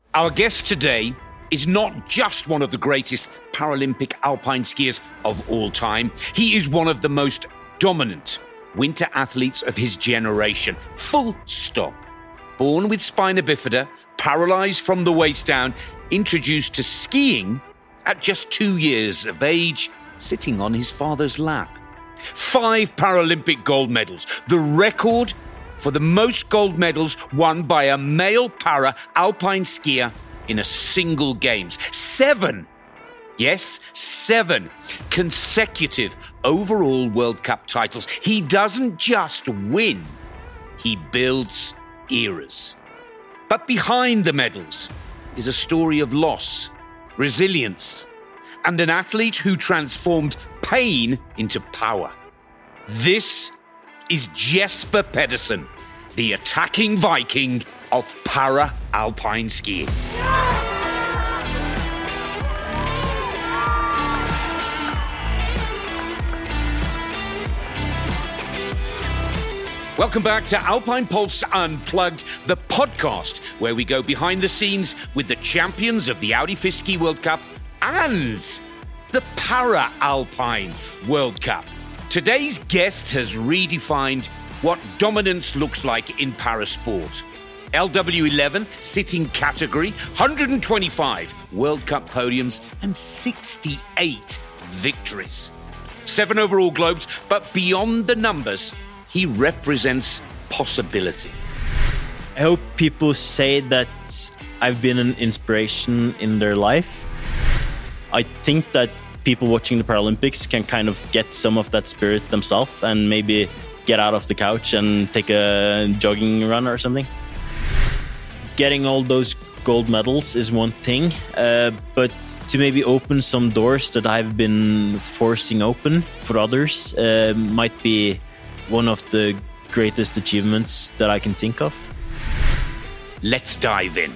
Our guest today is not just one of the greatest Paralympic alpine skiers of all time. He is one of the most dominant winter athletes of his generation. Full stop. Born with spina bifida, paralysed from the waist down, introduced to skiing at just 2 years of age, sitting on his father's lap. 5 Paralympic gold medals, the record for the most gold medals won by a male para-alpine skier in a single games. 7 consecutive overall World Cup titles. He doesn't just win, he builds eras. But behind the medals is a story of loss, resilience, and an athlete who transformed pain into power. This is Jesper Pedersen, the attacking Viking of para-alpine skiing. Welcome back to Alpine Pulse Unplugged, the podcast where we go behind the scenes with the champions of the Audi FIS World Cup and the Para-Alpine World Cup. Today's guest has redefined what dominance looks like in parasport. LW11 sitting category, 125 World Cup podiums and 68 victories. 7 overall globes, but beyond the numbers, he represents possibility. I hope people say that I've been an inspiration in their life. I think that people watching the Paralympics can kind of get some of that spirit themselves and maybe get out of the couch and take a jogging run or something. Getting all those gold medals is one thing, but to maybe open some doors that I've been forcing open for others might be one of the greatest achievements that I can think of. Let's dive in.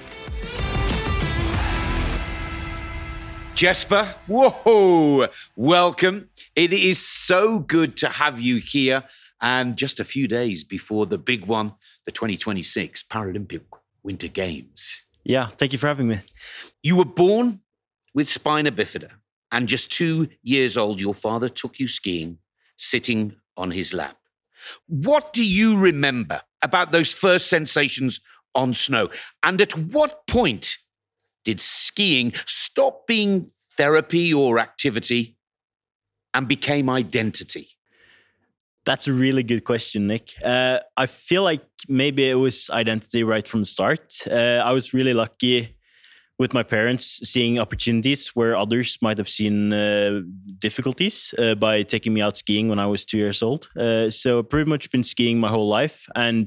Jesper, whoa, welcome. It is so good to have you here. And just a few days before the big one, the 2026 Paralympic Winter Games. Yeah, thank you for having me. You were born with spina bifida, and just 2 years old, your father took you skiing, sitting on his lap. What do you remember about those first sensations on snow? And at what point did skiing stop being therapy or activity and became identity? That's a really good question, Nick. I feel like maybe it was identity right from the start. I was really lucky with my parents seeing opportunities where others might have seen difficulties by taking me out skiing when I was 2 years old. So I've pretty much been skiing my whole life. And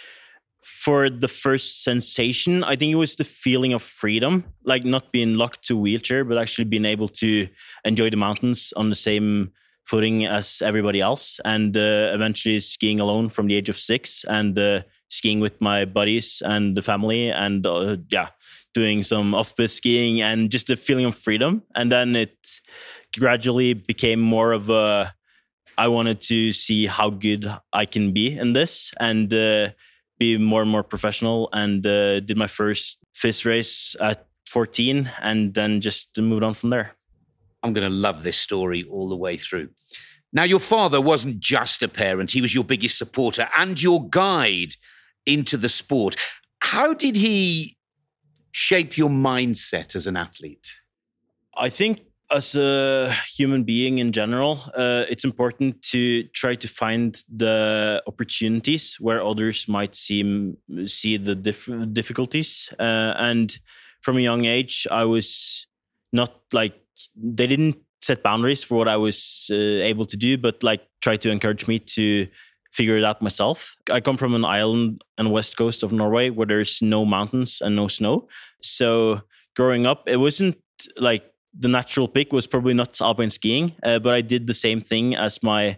for the first sensation, I think it was the feeling of freedom, like not being locked to a wheelchair, but actually being able to enjoy the mountains on the same footing as everybody else. And eventually skiing alone from the age of 6 and skiing with my buddies and the family and doing some off-piste skiing and just a feeling of freedom. And then it gradually became more of I wanted to see how good I can be in this and be more and more professional, and did my first FIS race at 14 and then just moved on from there. I'm going to love this story all the way through. Now, your father wasn't just a parent. He was your biggest supporter and your guide into the sport. How did he shape your mindset as an athlete? I think as a human being in general, it's important to try to find the opportunities where others might see the difficulties. And from a young age, I was not like, they didn't set boundaries for what I was able to do, but like try to encourage me to figure it out myself. I come from an island on the west coast of Norway where there's no mountains and no snow. So growing up, it wasn't like the natural pick was probably not alpine skiing, but I did the same thing as my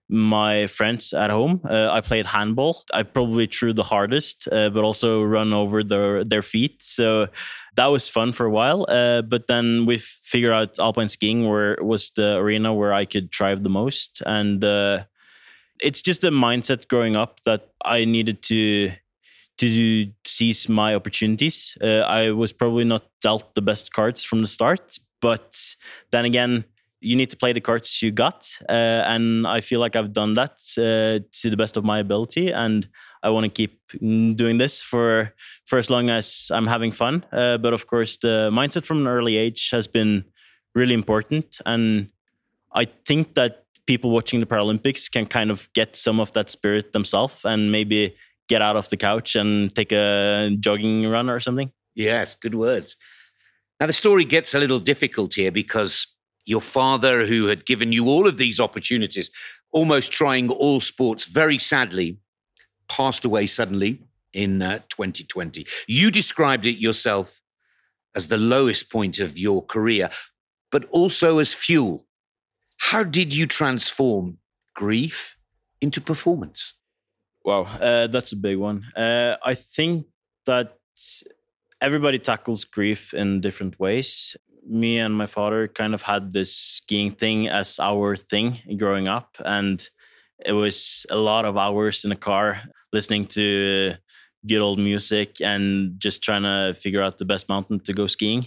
friends at home. I played handball. I probably threw the hardest, but also run over their feet. So that was fun for a while. But then we figured out alpine skiing was the arena where I could thrive the most. And it's just a mindset growing up that I needed to seize my opportunities. I was probably not dealt the best cards from the start, but then again, you need to play the cards you got. And I feel like I've done that to the best of my ability. And I want to keep doing this for as long as I'm having fun. But of course, the mindset from an early age has been really important. And I think that people watching the Paralympics can kind of get some of that spirit themselves and maybe get out of the couch and take a jogging run or something. Yes, good words. Now, the story gets a little difficult here because your father, who had given you all of these opportunities, almost trying all sports, very sadly, passed away suddenly in 2020. You described it yourself as the lowest point of your career, but also as fuel. How did you transform grief into performance? Wow, that's a big one. I think that everybody tackles grief in different ways. Me and my father kind of had this skiing thing as our thing growing up. And it was a lot of hours in a car listening to good old music and just trying to figure out the best mountain to go skiing.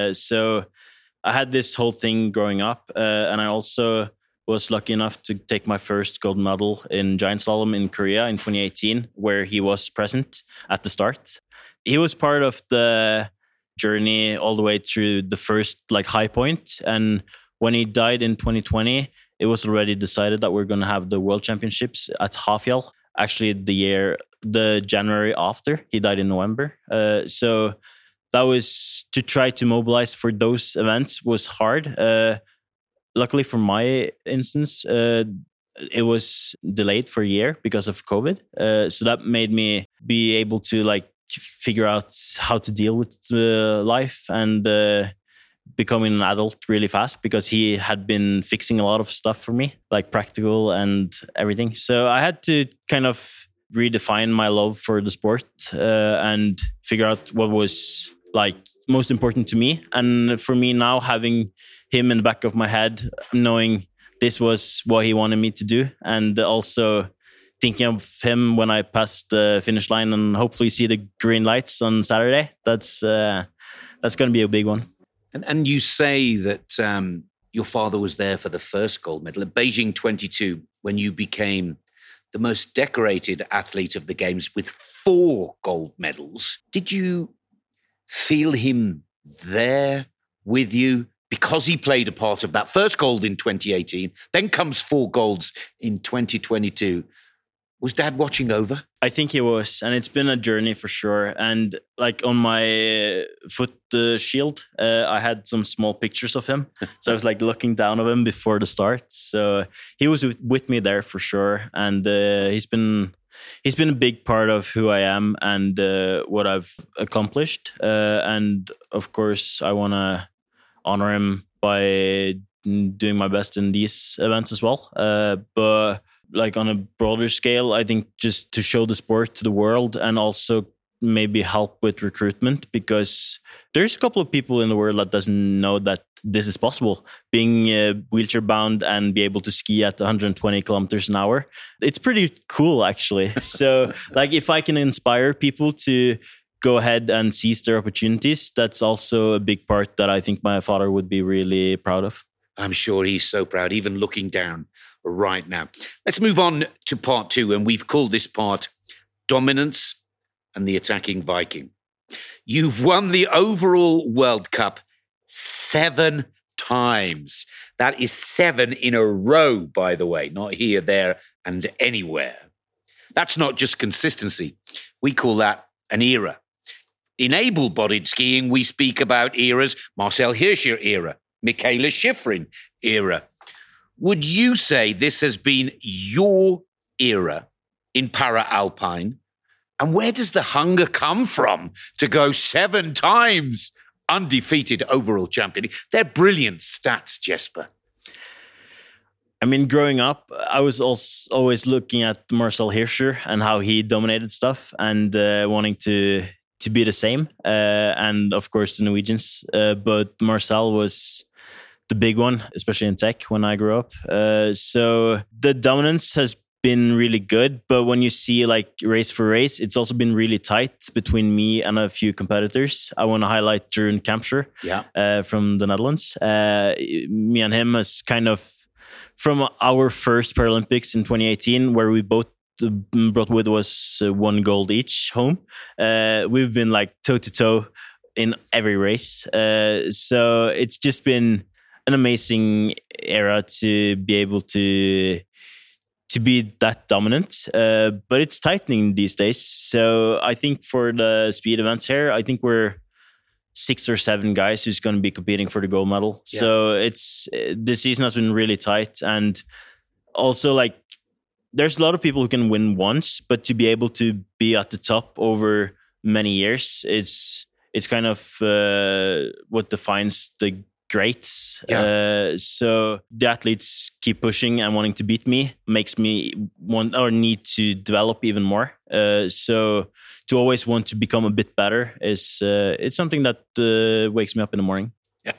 So I had this whole thing growing up. And I also was lucky enough to take my first gold medal in giant slalom in Korea in 2018, where he was present at the start. He was part of the journey all the way through the first high point. And when he died in 2020, it was already decided that we're going to have the World Championships at Hafjell. Actually, the January after. He died in November. So that was to try to mobilize for those events was hard. Luckily for my instance, it was delayed for a year because of COVID. So that made me be able to figure out how to deal with life and becoming an adult really fast, because he had been fixing a lot of stuff for me, like practical and everything. So I had to kind of redefine my love for the sport and figure out what was most important to me. And for me now, having him in the back of my head, knowing this was what he wanted me to do, and also thinking of him when I pass the finish line and hopefully see the green lights on Saturday, that's going to be a big one. And you say that your father was there for the first gold medal at Beijing 22, when you became the most decorated athlete of the Games with 4 gold medals. Did you feel him there with you because he played a part of that first gold in 2018? Then comes 4 golds in 2022. Was Dad watching over? I think he was, and it's been a journey for sure. And on my foot shield, I had some small pictures of him. So I was looking down on him before the start. So he was with me there for sure. And he's been a big part of who I am and what I've accomplished. And of course, I want to honor him by doing my best in these events as well. But on a broader scale, I think just to show the sport to the world and also maybe help with recruitment, because there's a couple of people in the world that doesn't know that this is possible, being wheelchair bound and be able to ski at 120 kilometers an hour. It's pretty cool, actually. So if I can inspire people to go ahead and seize their opportunities, that's also a big part that I think my father would be really proud of. I'm sure he's so proud, even looking down right now. Let's move on to part 2, and we've called this part Dominance and the Attacking Viking. You've won the overall World Cup 7 times. That is 7 in a row, by the way, not here, there, and anywhere. That's not just consistency. We call that an era. In able-bodied skiing, we speak about eras, Marcel Hirscher era, Mikaela Shiffrin era. Would you say this has been your era in para-alpine? And where does the hunger come from to go 7 times undefeated overall champion? They're brilliant stats, Jesper. I mean, growing up, I was always looking at Marcel Hirscher and how he dominated stuff and wanting to be the same. And of course, the Norwegians. But Marcel was the big one, especially in tech when I grew up. So the dominance has been really good. But when you see like race for race, it's also been really tight between me and a few competitors. I want to highlight Jeroen Kampscher from the Netherlands. Me and him is kind of from our first Paralympics in 2018, where we both brought with us one gold each home. We've been like toe to toe in every race. So it's just been an amazing era to be able to be that dominant. But it's tightening these days. So I think for the speed events here, I think we're 6 or 7 guys who's going to be competing for the gold medal. Yeah. So this season has been really tight. And also like, there's a lot of people who can win once, but to be able to be at the top over many years, it's kind of what defines the greats. Yeah. So the athletes keep pushing and wanting to beat me makes me want or need to develop even more. So to always want to become a bit better is it's something that wakes me up in the morning.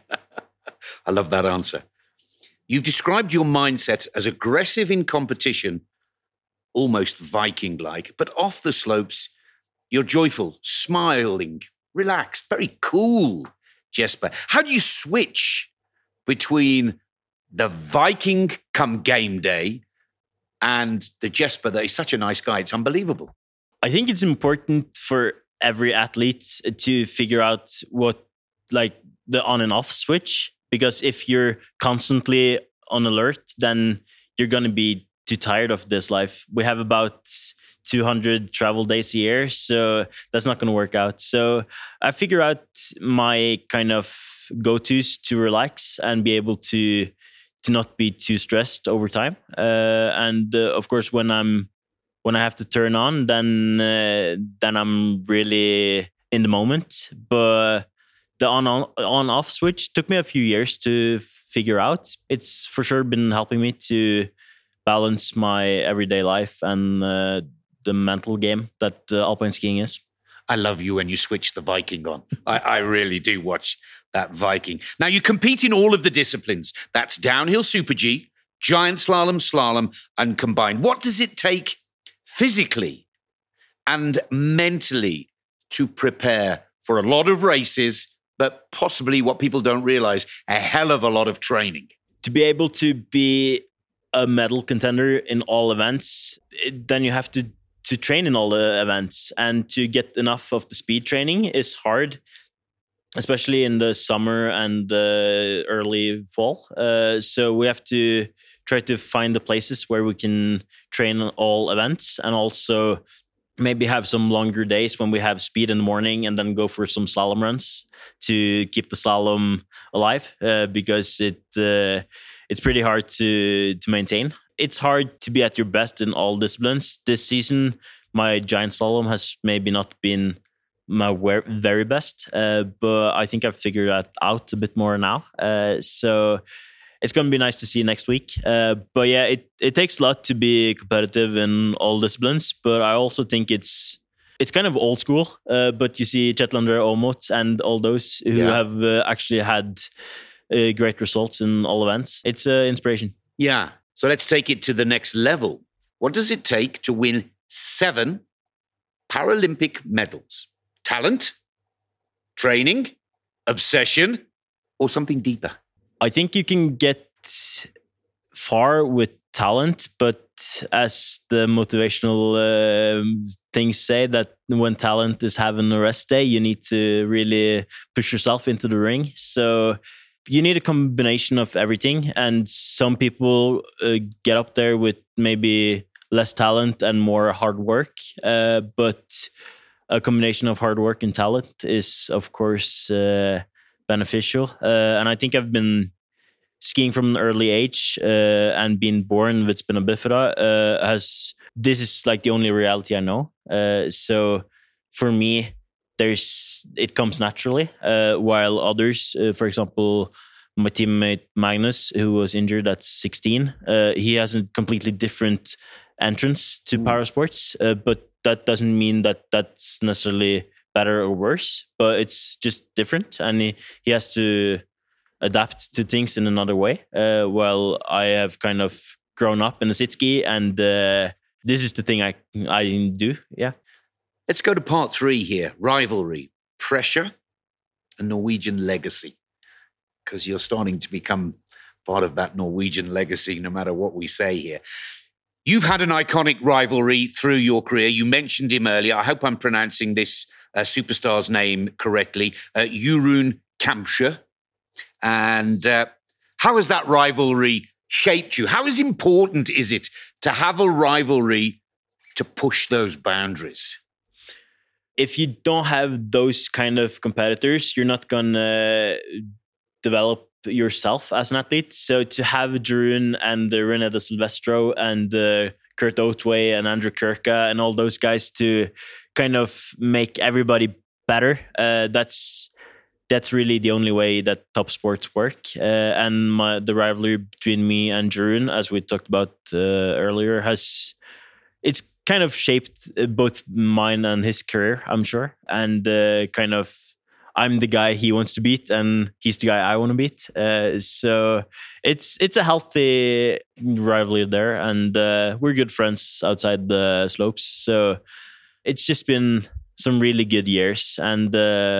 I love that answer. You've described your mindset as aggressive in competition, almost Viking-like, but off the slopes, you're joyful, smiling, relaxed, very cool, Jesper. How do you switch between the Viking come game day and the Jesper that is such a nice guy? It's unbelievable. I think it's important for every athlete to figure out what, like, the on and off switch, because if you're constantly on alert, then you're going to be too tired of this life. We have about 200 travel days a year, so that's not going to work out. So I figure out my kind of go-tos to relax and be able to not be too stressed over time. And of course, when I have to turn on, then I'm really in the moment. But the on-off switch took me a few years to figure out. It's for sure been helping me to balance my everyday life and the mental game that alpine skiing is. I love you when you switch the Viking on. I really do watch that Viking. Now, you compete in all of the disciplines. That's downhill Super G, giant slalom, and combined. What does it take physically and mentally to prepare for a lot of races, but possibly what people don't realize, a hell of a lot of training? To be able to be a medal contender in all events, then you have to train in all the events, and to get enough of the speed training is hard, especially in the summer and the early fall. So we have to try to find the places where we can train all events, and also maybe have some longer days when we have speed in the morning and then go for some slalom runs to keep the slalom alive, because it's pretty hard to maintain. It's hard to be at your best in all disciplines. This season, my giant slalom has maybe not been my very best, but I think I've figured that out a bit more now. So it's going to be nice to see next week. But yeah, it takes a lot to be competitive in all disciplines, but I also think it's kind of old school. But you see Kjetil-André Aamodt and all those who have actually had great results in all events. It's inspiration. Yeah. So let's take it to the next level. What does it take to win 7 Paralympic medals? Talent, training, obsession, or something deeper? I think you can get far with talent, but as the motivational things say, that when talent is having a rest day, you need to really push yourself into the ring. So you need a combination of everything, and some people get up there with maybe less talent and more hard work, but a combination of hard work and talent is, of course, beneficial. And I think I've been skiing from an early age, and being born with spina bifida this is like the only reality I know. So for me, it comes naturally, while others, for example, my teammate Magnus, who was injured at 16, he has a completely different entrance to parasports, but that doesn't mean that that's necessarily better or worse, but it's just different, and he has to adapt to things in another way, while I have kind of grown up in the sit ski, and this is the thing I do. Yeah. Let's go to part 3 here. Rivalry, pressure, and Norwegian legacy. Because you're starting to become part of that Norwegian legacy, no matter what we say here. You've had an iconic rivalry through your career. You mentioned him earlier. I hope I'm pronouncing this superstar's name correctly. Jeroen Kampschreur. And how has that rivalry shaped you? How important is it to have a rivalry to push those boundaries? If you don't have those kind of competitors, you're not going to develop yourself as an athlete. So to have Jeroen and René de Silvestro and Kurt Otway and Andrew Kirka and all those guys to kind of make everybody better, that's really the only way that top sports work. And the rivalry between me and Jeroen, as we talked about earlier, it's kind of shaped both mine and his career, I'm sure. And I'm the guy he wants to beat, and he's the guy I want to beat. So it's a healthy rivalry there, and we're good friends outside the slopes. So it's just been some really good years, and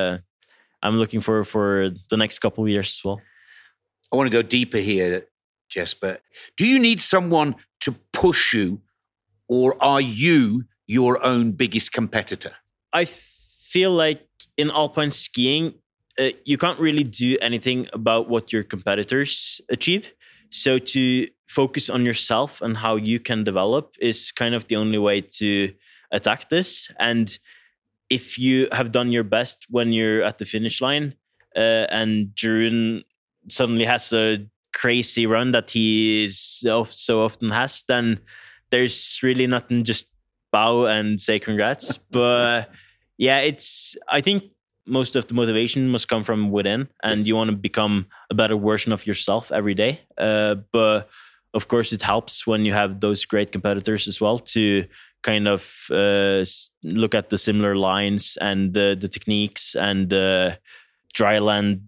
I'm looking forward for the next couple of years as well. I want to go deeper here, Jesper. Do you need someone to push you, or are you your own biggest competitor? I feel like in alpine skiing, you can't really do anything about what your competitors achieve. So to focus on yourself and how you can develop is kind of the only way to attack this. And if you have done your best when you're at the finish line, and Jeroen suddenly has a crazy run that he so often has, then there's really nothing, just bow and say congrats. But yeah, I think most of the motivation must come from within, and you want to become a better version of yourself every day. But of course, it helps when you have those great competitors as well to kind of look at the similar lines and the techniques and dry land,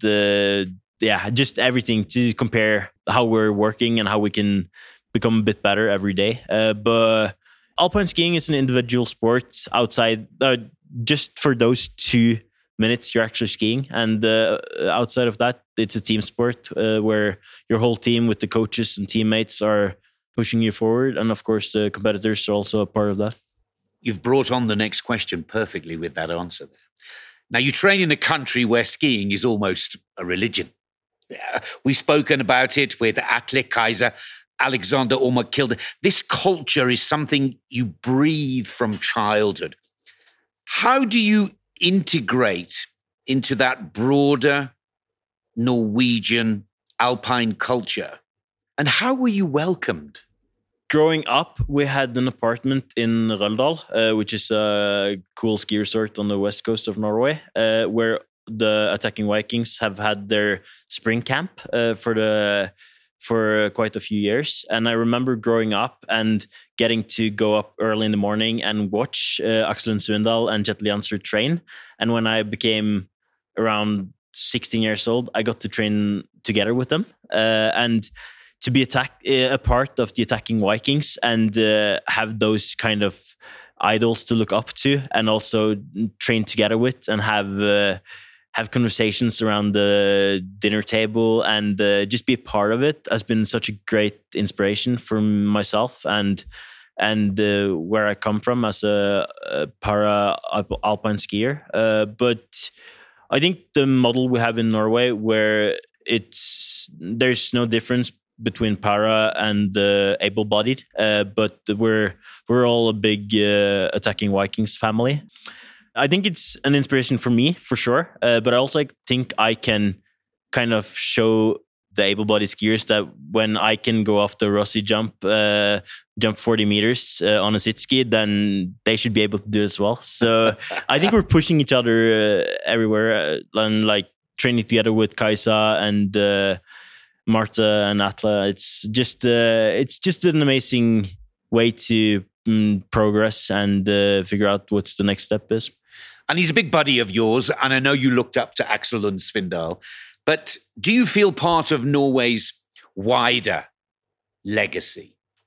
just everything to compare how we're working and how we can become a bit better every day. But alpine skiing is an individual sport outside, just for those 2 minutes you're actually skiing. And outside of that, it's a team sport where your whole team with the coaches and teammates are pushing you forward. And of course, the competitors are also a part of that. You've brought on the next question perfectly with that answer there. Now, you train in a country where skiing is almost a religion. We've spoken about it with Atle Kaiser, Alexander Ormokilde. This culture is something you breathe from childhood. How do you integrate into that broader Norwegian alpine culture? And how were you welcomed? Growing up, we had an apartment in Røldal, which is a cool ski resort on the west coast of Norway, where the Attacking Vikings have had their spring camp for quite a few years. And I remember growing up and getting to go up early in the morning and watch Aksel Svindal and Kjetil Jansrud train. And when I became around 16 years old, I got to train together with them. And to be a part of the Attacking Vikings and have those kind of idols to look up to, and also train together with and have conversations around the dinner table and just be a part of it has been such a great inspiration for myself and where I come from as a para alpine skier. But I think the model we have in Norway, where there's no difference between para and able-bodied, but we're all a big Attacking Vikings family. I think it's an inspiration for me, for sure. But I also think I can kind of show the able-bodied skiers that when I can go off the Rossi jump 40 meters on a sit ski, then they should be able to do it as well. So I think we're pushing each other everywhere, and like training together with Kaisa and Marta and Atle. It's just an amazing way to progress and figure out what's the next step is. And he's a big buddy of yours, and I know you looked up to Aksel Lund Svindal. But do you feel part of Norway's wider legacy?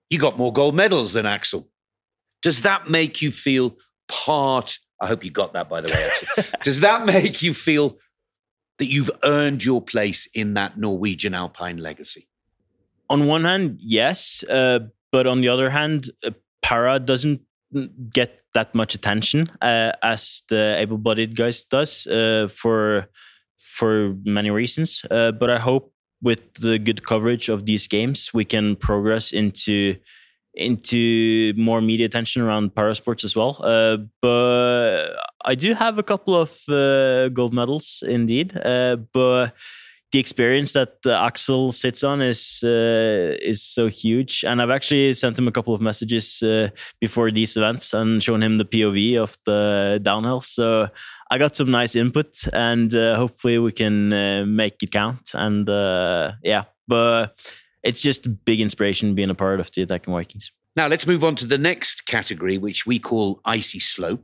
You got more gold medals than Axel. Does that make you feel part? I hope you got that, by the way, Axel. Does that make you feel that you've earned your place in that Norwegian Alpine legacy? On one hand, yes. But on the other hand, para doesn't get that much attention as the able-bodied guys does for many reasons. But I hope with the good coverage of these games, we can progress into more media attention around parasports as well. But I do have a couple of gold medals indeed. But the experience that Axel sits on is so huge, and I've actually sent him a couple of messages before these events and shown him the POV of the downhill. So I got some nice input, and hopefully we can make it count. And but it's just a big inspiration being a part of the Attacking Vikings. Now let's move on to the next category, which we call icy slope.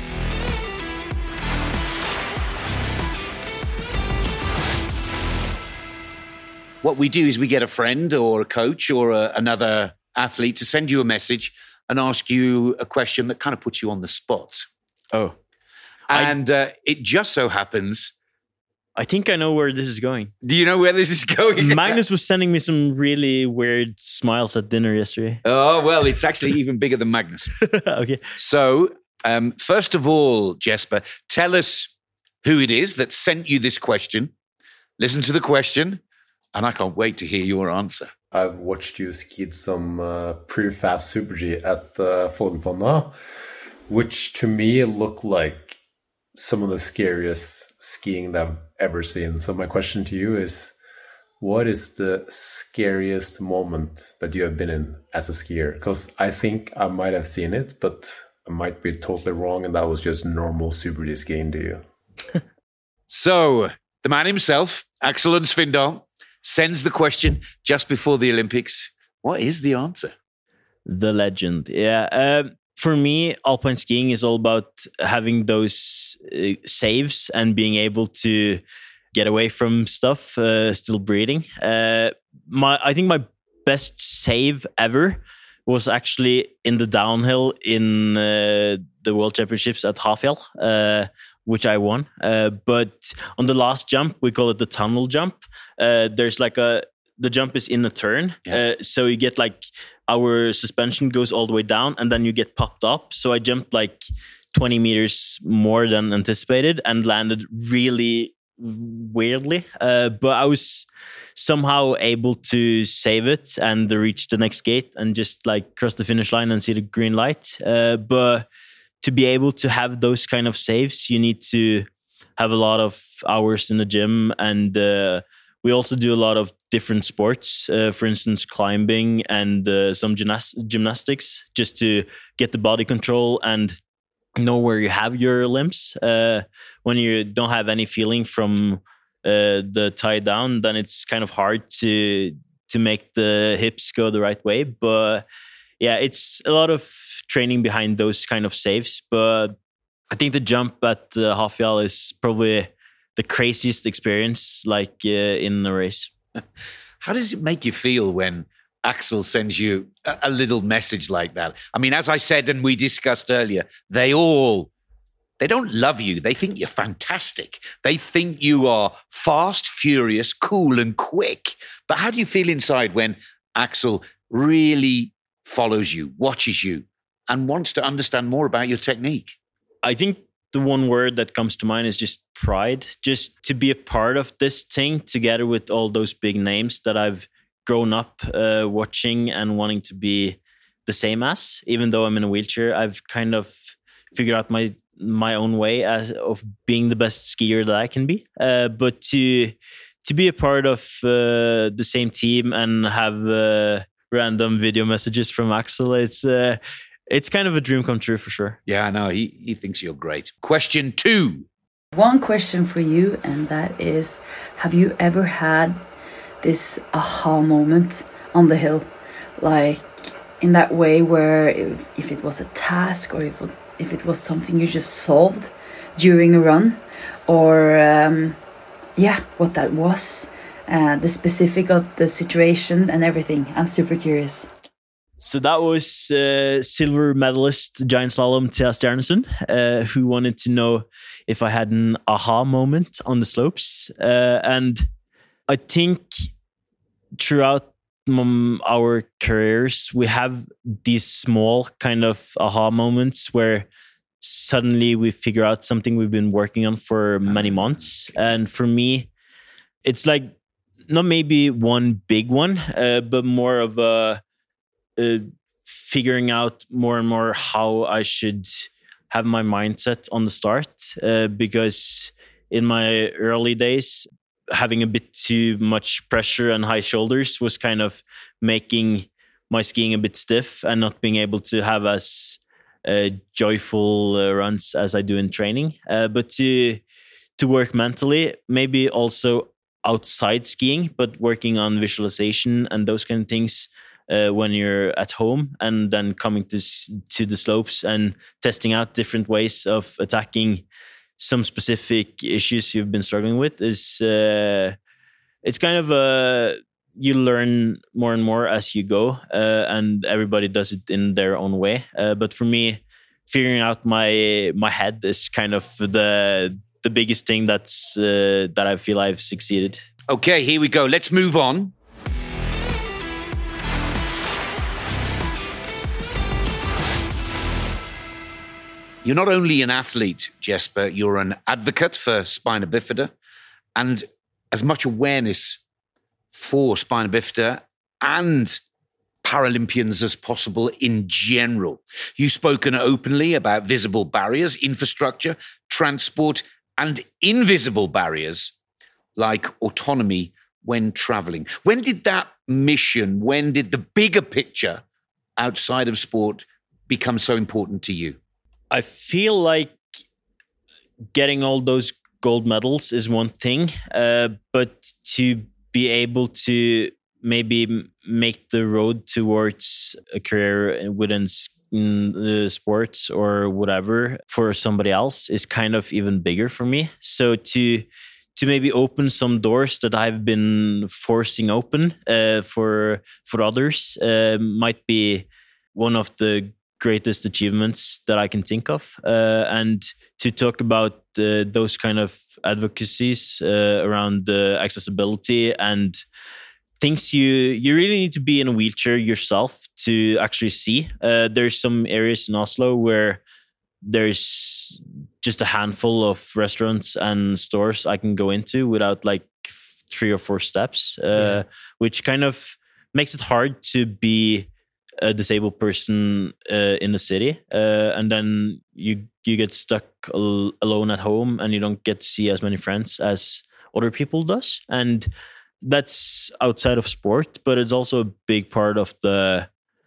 What we do is we get a friend or a coach or another athlete to send you a message and ask you a question that kind of puts you on the spot. Oh. And it just so happens... I think I know where this is going. Do you know where this is going? Magnus was sending me some really weird smiles at dinner yesterday. Oh, well, it's actually even bigger than Magnus. Okay. So, first of all, Jesper, tell us who it is that sent you this question. Listen to the question. And I can't wait to hear your answer. I've watched you skied some pretty fast Super G at Fodenfonna, which to me looked like some of the scariest skiing that I've ever seen. So my question to you is, what is the scariest moment that you have been in as a skier? Because I think I might have seen it, but I might be totally wrong, and that was just normal Super G skiing to you. So, the man himself, Axel Lund Svindal, sends the question just before the Olympics. What is the answer? The legend. Yeah. For me, alpine skiing is all about having those saves and being able to get away from stuff, still breathing. I think my best save ever was actually in the downhill in the World Championships at Hafjell, which I won. But on the last jump, we call it the tunnel jump. There's the jump is in a turn. Yeah. So you get our suspension goes all the way down and then you get popped up. So I jumped 20 meters more than anticipated and landed really weirdly. But I was somehow able to save it and reach the next gate and just cross the finish line and see the green light. But to be able to have those kind of saves, you need to have a lot of hours in the gym. And we also do a lot of different sports, for instance, climbing and some gymnastics, just to get the body control and know where you have your limbs. When you don't have any feeling from the tie down, then it's kind of hard to make the hips go the right way. But yeah, it's a lot of training behind those kind of saves. But I think the jump at Hafjell is probably the craziest experience in a race. How does it make you feel when Axel sends you a little message like that? I mean, as I said and we discussed earlier, they don't love you. They think you're fantastic. They think you are fast, furious, cool and quick. But how do you feel inside when Axel really follows you, watches you and wants to understand more about your technique? I think the one word that comes to mind is just pride. Just to be a part of this thing together with all those big names that I've grown up watching and wanting to be the same as. Even though I'm in a wheelchair, I've kind of figured out my own way of being the best skier that I can be. But to be a part of the same team and have random video messages from Axel, it's kind of a dream come true for sure. Yeah, I know. He thinks you're great. Question 2. One question for you, and that is, have you ever had this aha moment on the hill? In that way where if it was a task or if it was something you just solved during a run, or what that was, the specific of the situation and everything. I'm super curious. So that was silver medalist giant slalom Thea Stjarnesen, who wanted to know if I had an aha moment on the slopes. And I think throughout our careers, we have these small kind of aha moments where suddenly we figure out something we've been working on for many months. And for me, it's like not maybe one big one, but more of a figuring out more and more how I should have my mindset on the start. Because in my early days, having a bit too much pressure and high shoulders was kind of making my skiing a bit stiff and not being able to have as joyful runs as I do in training. But to work mentally, maybe also outside skiing, but working on visualization and those kind of things when you're at home, and then coming to the slopes and testing out different ways of attacking some specific issues you've been struggling with is it's kind of you learn more and more as you go, and everybody does it in their own way. But for me, figuring out my head is kind of the biggest thing that I feel I've succeeded. Okay, here we go. Let's move on. You're not only an athlete, Jesper, you're an advocate for spina bifida and as much awareness for spina bifida and Paralympians as possible in general. You've spoken openly about visible barriers, infrastructure, transport, and invisible barriers like autonomy when traveling. When did that mission, when did the bigger picture outside of sport become so important to you? I feel like getting all those gold medals is one thing, but to be able to maybe make the road towards a career within sports or whatever for somebody else is kind of even bigger for me. So to maybe open some doors that I've been forcing open for others might be one of the greatest achievements that I can think of. And to talk about those kind of advocacies around accessibility and things you really need to be in a wheelchair yourself to actually see. There's some areas in Oslo where there's just a handful of restaurants and stores I can go into without like 3 or 4 steps, which kind of makes it hard to be a disabled person in the city, and then you get stuck alone at home and you don't get to see as many friends as other people does. And that's outside of sport, but it's also a big part of the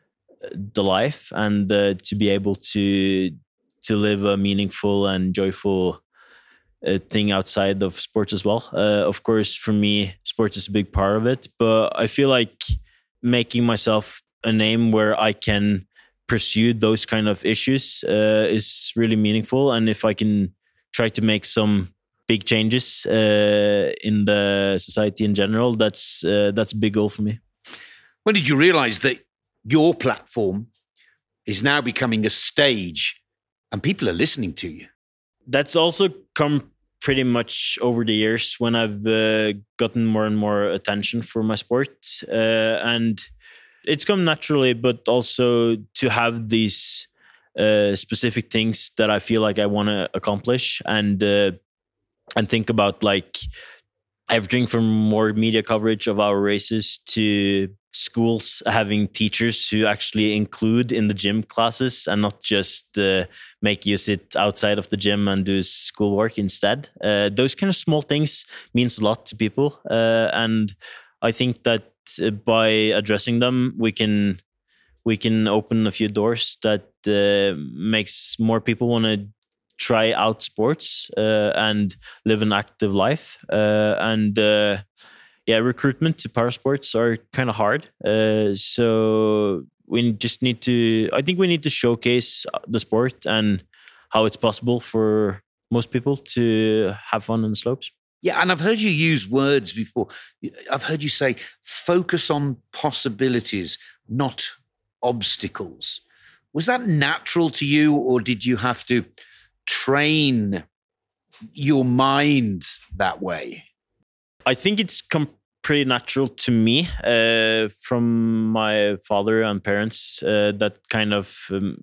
life, and to be able to live a meaningful and joyful thing outside of sports as well. Of course, for me, sports is a big part of it, but I feel like making myself a name where I can pursue those kind of issues is really meaningful. And if I can try to make some big changes in the society in general, that's a big goal for me. When did you realize that your platform is now becoming a stage and people are listening to you? That's also come pretty much over the years when I've gotten more and more attention for my sport. And it's come naturally, but also to have these specific things that I feel like I want to accomplish, and think about like everything from more media coverage of our races to schools having teachers who actually include in the gym classes and not just make you sit outside of the gym and do schoolwork instead. Those kind of small things means a lot to people, and I think that by addressing them, we can open a few doors that makes more people want to try out sports and live an active life. Recruitment to parasports are kind of hard. So we just need to, I think we need to showcase the sport and how it's possible for most people to have fun on the slopes. Yeah, and I've heard you use words before. I've heard you say, focus on possibilities, not obstacles. Was that natural to you, or did you have to train your mind that way? I think it's come pretty natural to me from my father and parents that kind of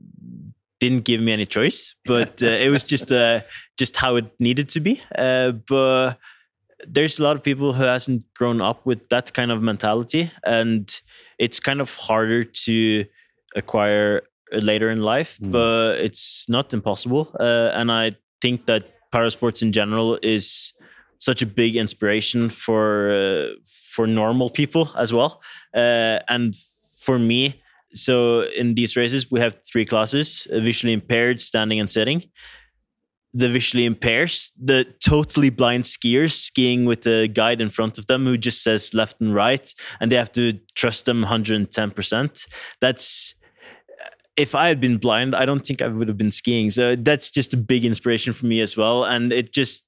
didn't give me any choice, but it was just how it needed to be. But there's a lot of people who hasn't grown up with that kind of mentality, and it's kind of harder to acquire later in life, but it's not impossible. And I think that parasports in general is such a big inspiration for normal people as well. And for me, so in these races, we have 3 classes: visually impaired, standing, and sitting. The visually impaired, the totally blind skiers skiing with a guide in front of them who just says left and right, and they have to trust them 110%. That's, if I had been blind, I don't think I would have been skiing. So that's just a big inspiration for me as well. And it just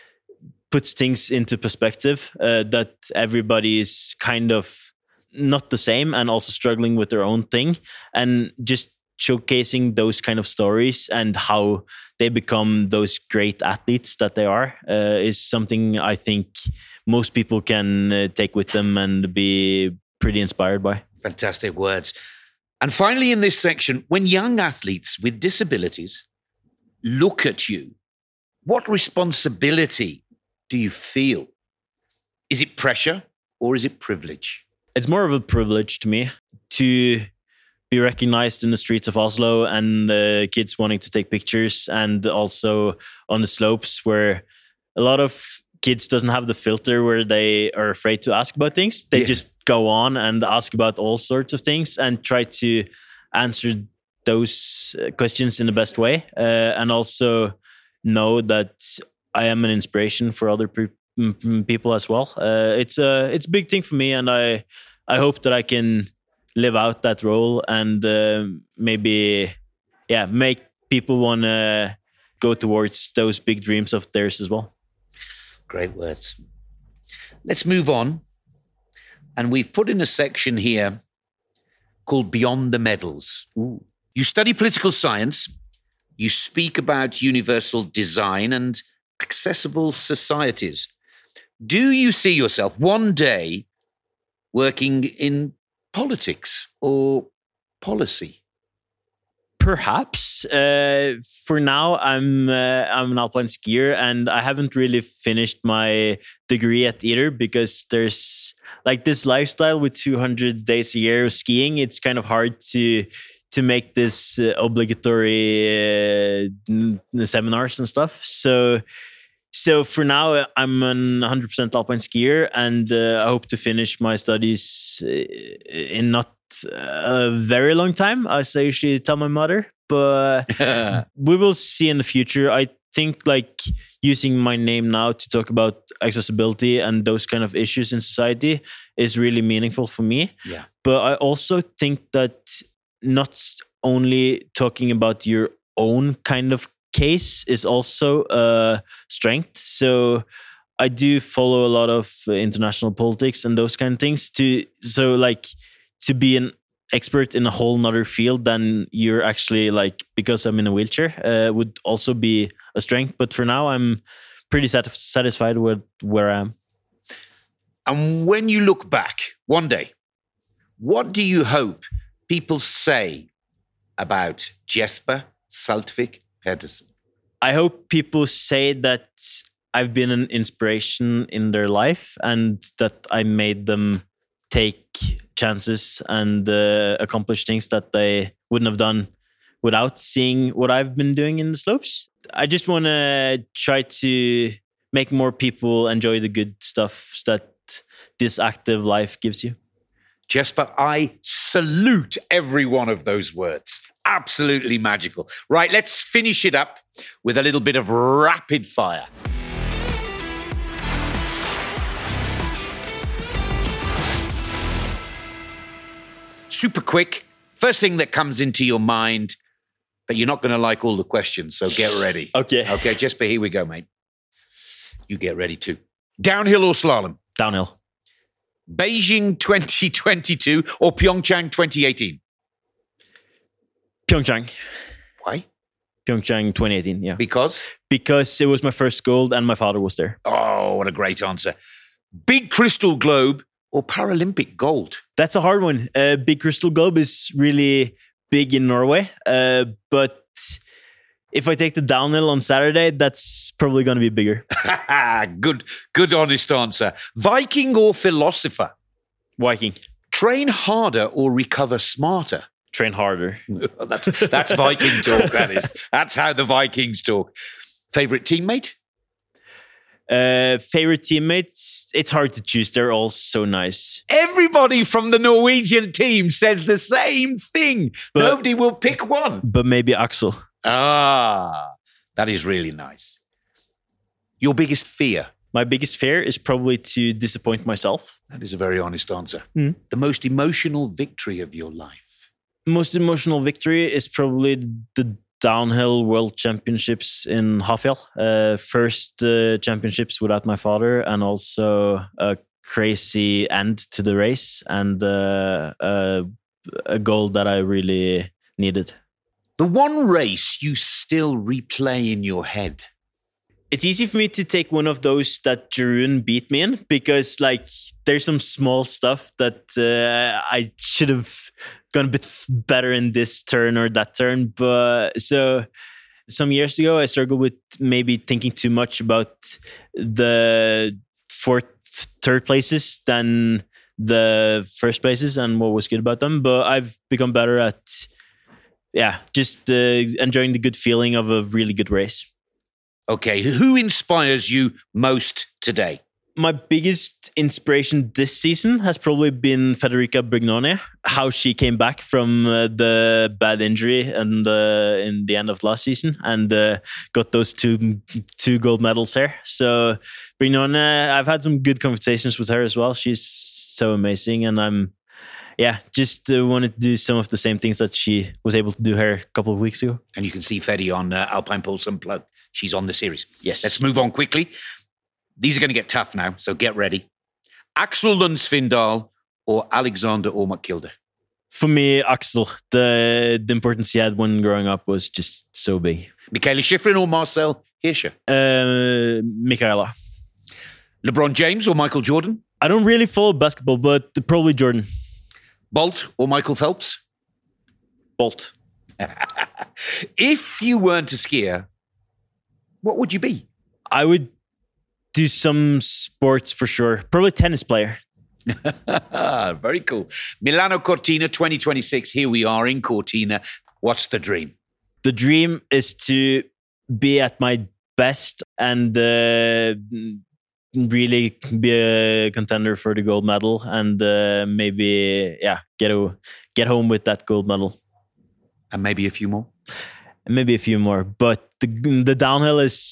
puts things into perspective, that everybody is kind of not the same and also struggling with their own thing. And just showcasing those kind of stories and how they become those great athletes that they are is something I think most people can take with them and be pretty inspired by. Fantastic words. And finally, in this section, when young athletes with disabilities look at you, what responsibility do you feel? Is it pressure or is it privilege? It's more of a privilege to me to be recognized in the streets of Oslo and kids wanting to take pictures, and also on the slopes where a lot of kids doesn't have the filter where they are afraid to ask about things. They just go on and ask about all sorts of things and try to answer those questions in the best way. And also know that I am an inspiration for other people as well. It's a big thing for me, and I hope that I can live out that role and maybe make people want to go towards those big dreams of theirs as well. Great words. Let's move on. And we've put in a section here called Beyond the Medals. Ooh. You study political science. You speak about universal design and accessible societies. Do you see yourself one day working in politics or policy? Perhaps. For now, I'm an alpine skier, and I haven't really finished my degree yet either, because there's like this lifestyle with 200 days a year of skiing. It's kind of hard to make this obligatory seminars and stuff. So for now, I'm an 100% alpine skier, and I hope to finish my studies in not a very long time, as I usually tell my mother. But we will see in the future. I think like using my name now to talk about accessibility and those kind of issues in society is really meaningful for me. Yeah. But I also think that not only talking about your own kind of case is also a strength. So I do follow a lot of international politics and those kind of things to be an expert in a whole nother field than you're actually like, because I'm in a wheelchair, would also be a strength. But for now, I'm pretty satisfied with where I am. And when you look back one day, what do you hope people say about Jesper Saltvik Pedersen? I hope people say that I've been an inspiration in their life and that I made them take chances and accomplish things that they wouldn't have done without seeing what I've been doing in the slopes. I just want to try to make more people enjoy the good stuff that this active life gives you. Jesper, I salute every one of those words. Absolutely magical. Right, let's finish it up with a little bit of rapid fire. Super quick. First thing that comes into your mind, but you're not going to like all the questions, so get ready. Okay, Jesper, here we go, mate. You get ready too. Downhill or slalom? Downhill. Beijing 2022 or Pyeongchang 2018? Pyeongchang. Why? Pyeongchang 2018, yeah. Because Because it was my first gold and my father was there. Oh, what a great answer. Big crystal globe or Paralympic gold? That's a hard one. Big Crystal Globe is really big in Norway. But if I take the downhill on Saturday, that's probably going to be bigger. Good honest answer. Viking or philosopher? Viking. Train harder or recover smarter? Train harder. That's Viking talk, that is. That's how the Vikings talk. Favorite teammate? Favorite teammates? It's hard to choose. They're all so nice. Everybody from the Norwegian team says the same thing. But- Nobody will pick one. But maybe Axel. Ah, that is really nice. Your biggest fear? My biggest fear is probably to disappoint myself. That is a very honest answer. Mm. The most emotional victory of your life? Most emotional victory is probably the downhill world championships in Hafjell. First championships without my father, and also a crazy end to the race, and a goal that I really needed. The one race you still replay in your head? It's easy for me to take one of those that Jeroen beat me in, because like there's some small stuff that I should have gone a bit better in this turn or that turn. But so some years ago, I struggled with maybe thinking too much about the third places than the first places and what was good about them. But I've become better at, just enjoying the good feeling of a really good race. Okay, who inspires you most today? My biggest inspiration this season has probably been Federica Brignone, how she came back from the bad injury and in the end of last season and got those two gold medals here. So Brignone, I've had some good conversations with her as well. She's so amazing, and I'm just wanted to do some of the same things that she was able to do here a couple of weeks ago. And you can see Fedi on Alpine Pulse Unplugged. She's on the series. Yes. Let's move on quickly. These are going to get tough now, so get ready. Axel Lund Svindal or Alexander Ormak-Kilde? For me, Axel, the importance he had when growing up was just so big. Michaela Schifrin or Marcel Hirscher? Michaela. LeBron James or Michael Jordan? I don't really follow basketball, but probably Jordan. Bolt or Michael Phelps? Bolt. If you weren't a skier, what would you be? I would do some sports for sure. Probably tennis player. Very cool. Milano Cortina 2026. Here we are in Cortina. What's the dream? The dream is to be at my best and really be a contender for the gold medal, and maybe get home with that gold medal. And maybe a few more? Maybe a few more, but the downhill is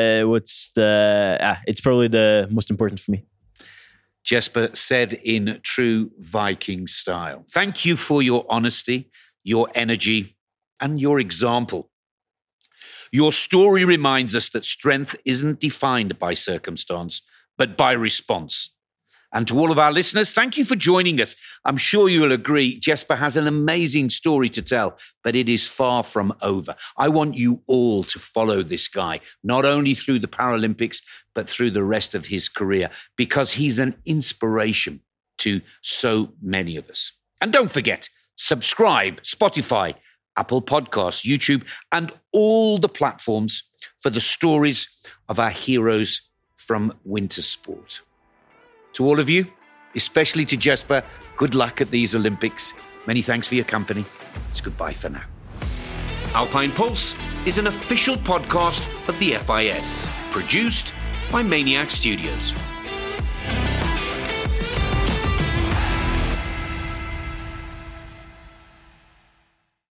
it's probably the most important for me. Jesper said in true Viking style. Thank you for your honesty, your energy, and your example. Your story reminds us that strength isn't defined by circumstance, but by response. And to all of our listeners, thank you for joining us. I'm sure you will agree, Jesper has an amazing story to tell, but it is far from over. I want you all to follow this guy, not only through the Paralympics, but through the rest of his career, because he's an inspiration to so many of us. And don't forget, subscribe, Spotify, Apple Podcasts, YouTube, and all the platforms for the stories of our heroes from winter sport. To all of you, especially to Jesper, good luck at these Olympics. Many thanks for your company. It's goodbye for now. Alpine Pulse is an official podcast of the FIS, produced by Maniac Studios.